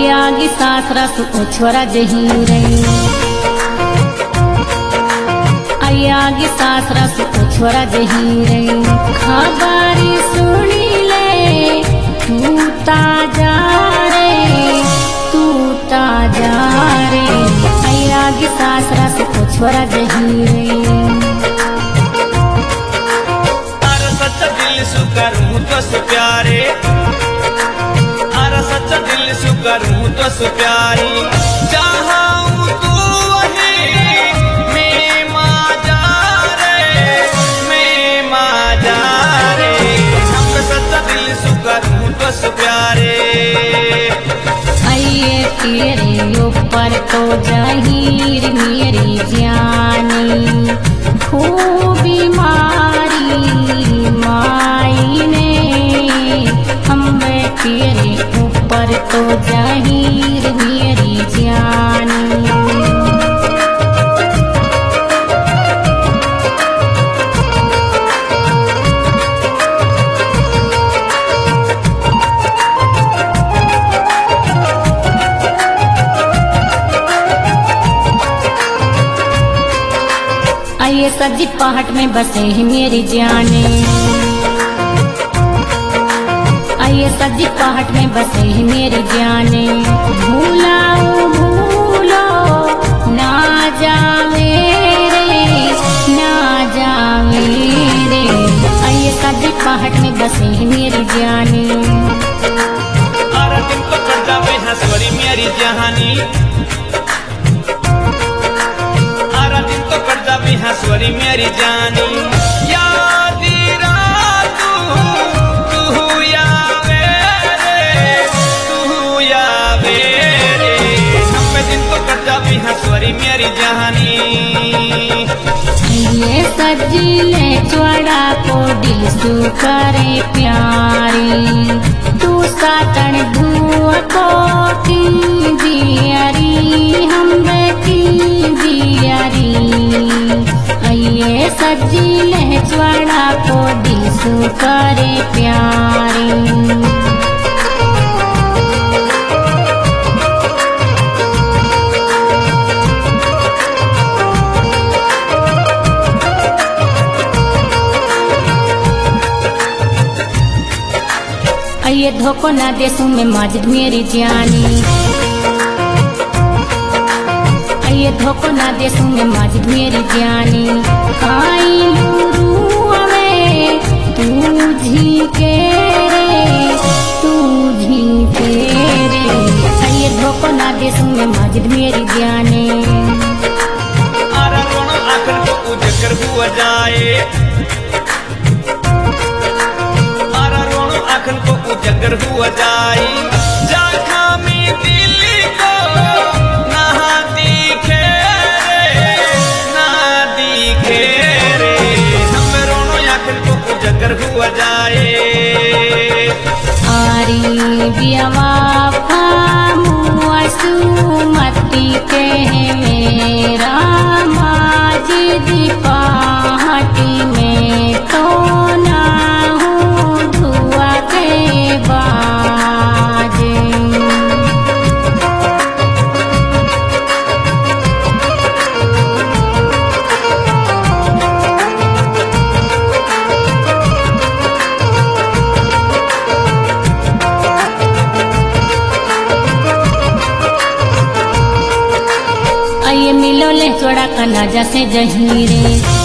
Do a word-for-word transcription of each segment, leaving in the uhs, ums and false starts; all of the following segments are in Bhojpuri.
अयागी सासरा सु छोरा जहीरे अयागी सासरा सु छोरा जहीरे खबरी सुनी ले तू ताजा रे तू ताजा रे अयागी सासरा सु छोरा जहीरे अरे सच्चा दिल सु करूं तो सु प्यारे अरे सच्चा दिल सु करूं तो सु प्यारी चाहूं तू वही मैं मां जा रे मैं मां जा रे हम सच्चा दिल सु करूं तो सु प्यारे आइए तेरे ऊपर तो जहीर मेरी जानी खूबी मारी माई ने हम तेरे ऊपर तो जहीर मेरी जानी आइए सजी पहाड़ में बसे ही मेरी जाने आइए सजी पहाड़ में बसे ही मेरी जाने भूलाओ भूलो ना जावे रे ना जावे रे आइए सजी पहाड़ में बसे ही मेरी जाने अरे दिन को कर जावे हंसवरी मेरी जहानी हंसवरी मेरी जानी याद तू तू यावे रे तू यावे रे हम दिन तो करता भी हंसवरी मेरी जहानी ये सजीले चौड़ा को दिल सु करे प्यारी तू सातन धुआ को की दियारी हम की दियारी ये सजीले चौड़ा को दिल सु करे प्यारी आइए धोखो ना देसू में माजिद मेरी जानी आइए धोखो ना देसू में माजिद मेरी जानी आई लूरुआवे तू झी के रे तू झी के रे आइए धोखो ना देसू में माजिद मेरी जानी आरा रोनो आखिर को उजकर हुआ जाए आखन को उजागर हुआ जाए जाखा में दिल को ना दिखे रे ना दिखे रे हम रोनो आखन को उजागर हुआ जाए आरी बियावा मुआसु मती के मेरा माजिद पहाटी में तो ना आइए मिलो ले चौड़ा कना जैसे जहीरे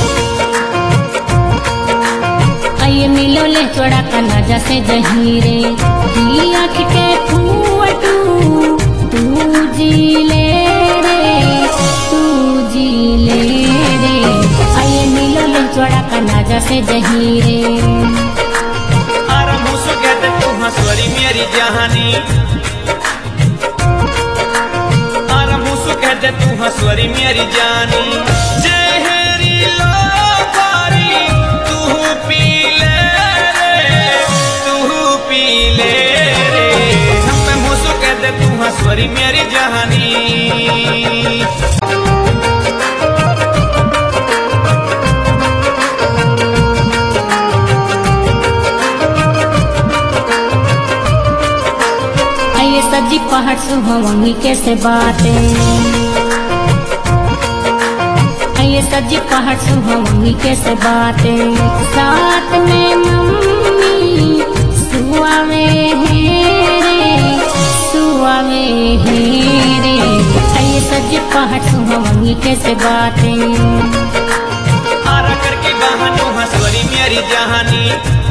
आइए मिलो ले चौड़ा कना जैसे जहीरे आँख के फूटू तू जी ले रे तू जी ले रे आइए मिलो ले चौड़ा कना जैसे जहीरे आराम से कहते तू हंसवरी मेरी जहानी कहते तू हंसवरी मेरी जानी जहरी लोबारी तू पी ले रे तू पी ले रे हम मुझसे कहते तू हंसवरी मेरी जहानी सजी पहाड़ सुहावनी कैसे बातें, ये सजी पहाड़ सुहावनी कैसे बातें, साथ में मम्मी सुआवे हेरे सुआवे हेरे, ये सजी पहाड़ सुहावनी कैसे बातें। आरा करके बहानो हंसवरी मेरी जहानी,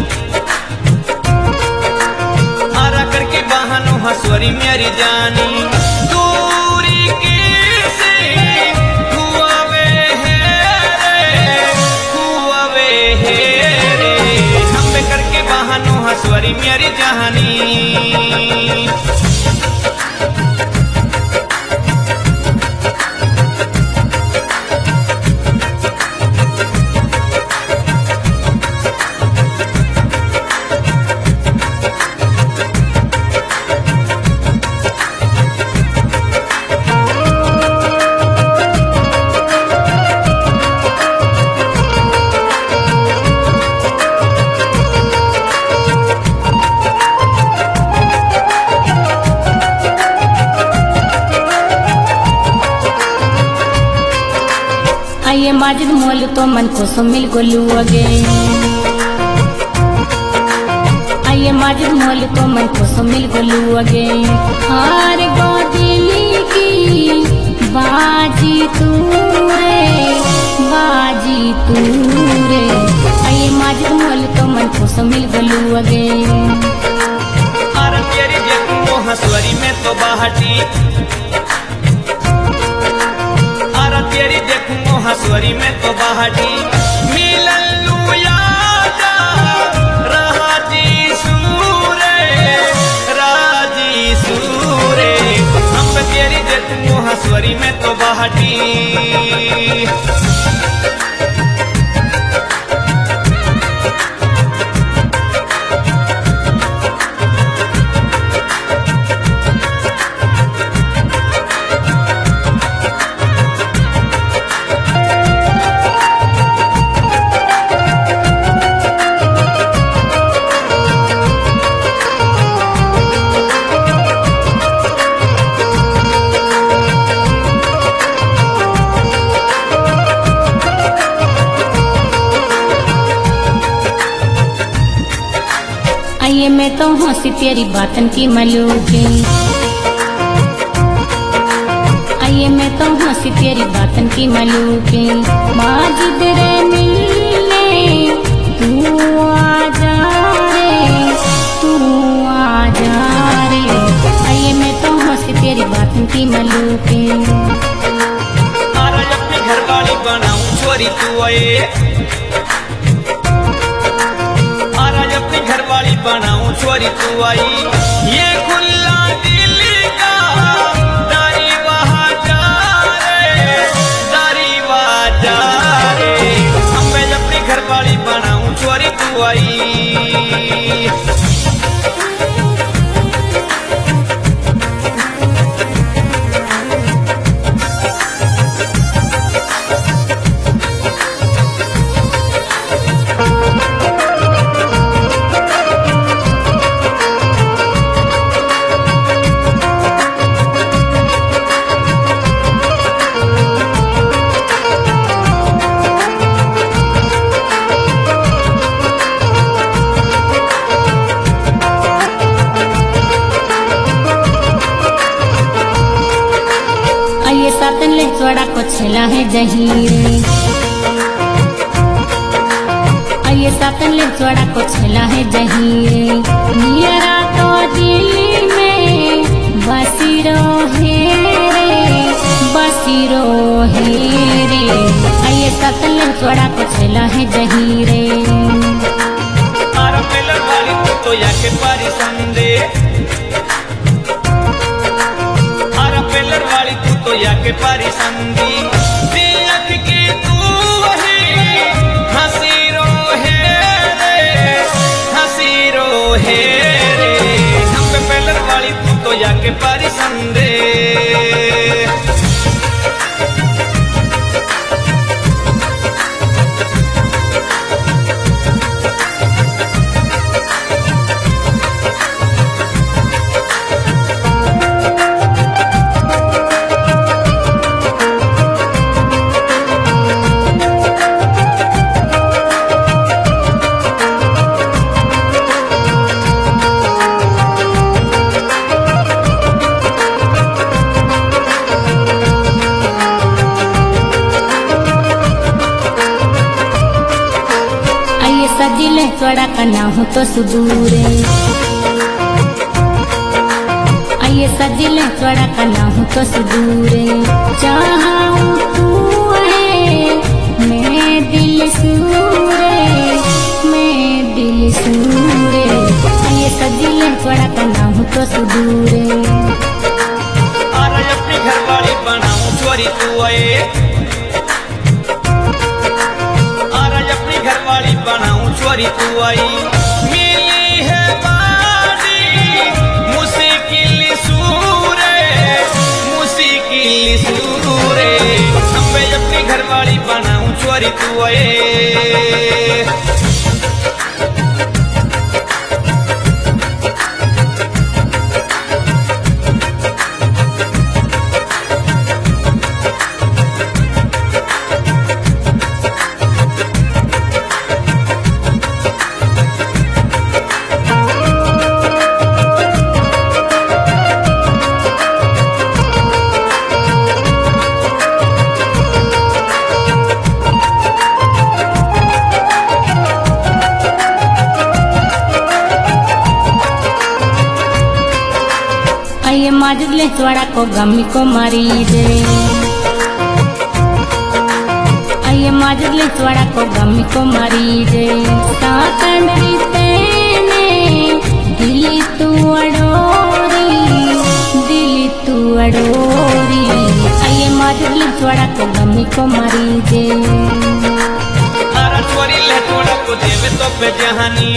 आरा करके बहानो हंसवरी मेरी जानी, दूरी कैसे हुआवे हेरे हुआवे हेरे, हम पे करके बहानो हंसवरी मेरी जहानी। आइए माजिद मोल तो मन को सो मिल गोलू अगे, आइए माजिद मोल तो मन को सो मिल गोलू अगे, हार गो दिली की बाजी तू रे बाजी तू रे, आइए माजिद मोल तो मन को सो मिल गोलू अगे। आरा तेरी देखूं हंसवरी में तो बाहटी, आरा तेरी देखूं हंसवरी में तो बाहटी, मिलन लू यादा राजी सूरे राजी सूरे, हम पे तेरी देखूं हंसवरी में तो बाहटी। आइए मैं तो हंसी तेरी बातन की मलूके, आइए मैं तो हंसी तेरी बातन की मलूके, माजिद रे मिलने तू आ जा रे तू आ जा रे, आइए मैं तो हंसी तेरी बातन की मलूके। आरा अपने घर वाली बनाऊं छोरी तू आए, अपने घर वाली बनाऊं छोरी तू आई, ये खुला दिल का दारी वहाँ जा रे दारी वहाँ जा रे, हम मैं अपने घर वाली बनाऊं छोरी तू आई। सातन ले चौड़ा को छेला है जहीरे, आइए सातन ले चौड़ा को छेला है जहीरे, नियरा तो दिल में बसी रोहे रे बसी रोहे रे, आइए सातन ले चौड़ा को छेला है जहीरे। आरा पेलर वाली तू तो याके पारी संदे, आरा पेलर वाली तू तो याके पारी संदी, दिलक की तू वही हंसी रोहे रे हंसी रोहे रे, हम पे पेलर वाली तू तो याके पारी संदे। कना हो तो सुदूरे आइए सजिले थोड़ा कना हो तो सुदूरे चाहूं तू है मैं दिल सूरे मैं दिल सूरे आइए सजिले थोड़ा कना हो तो सुदूरे अरे अपनी घरवाली बनाऊं चोरी तू आए अरे अपनी घरवाली बनाऊं चोरी तू आई मिली है बारी मुश्किल सूरे मुश्किल सूरे हम अपनी घरवाली बनाऊं चोरी तू आए आइए माजले चौड़ा को गमी को मारी दे आइए माजले चौड़ा को गमी को मारी दे साकन तेने दिली तू अडोरी दिली तू अडोरी आइए माजले चौड़ा को गमी को मारी दे अरे चोरी ले चौड़ा को देवे तो पे जहानी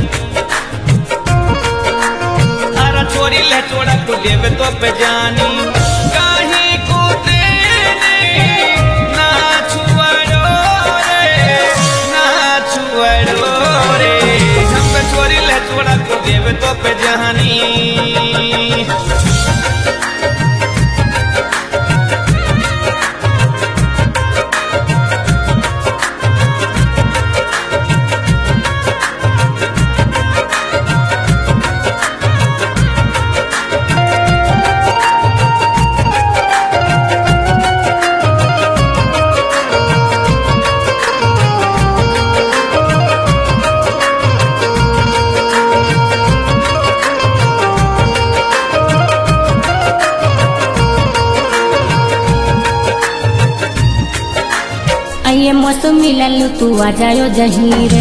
चोरी ले चोड़ा को देवे तो पे जानी काहे को देने ना छुअड़ो रे ना छुअड़ो रे हम पे चोरी ले चोड़ा को देवे तो पे जानी आइए मौसम मिललू तू आ जायो जहीरे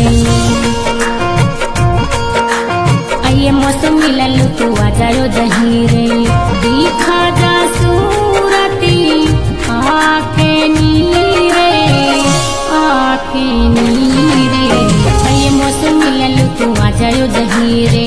आइए मौसम मिललू तू आ जायो जहीरे दिखा जा सूरती आके नीरे आके नीरे आइए मौसम मिललू तू आ जायो जहीरे